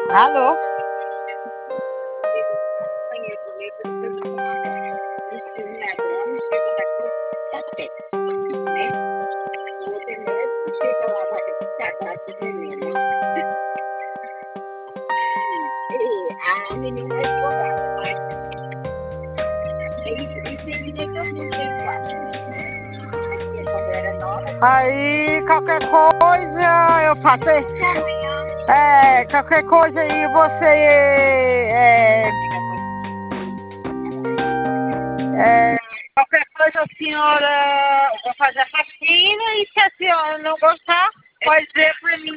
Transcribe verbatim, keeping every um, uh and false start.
Alô? Aí, qualquer coisa, eu passei. É, qualquer coisa aí você. É, é, qualquer coisa a senhora. Eu vou fazer a faxina e se a senhora não gostar, pode dizer pra mim.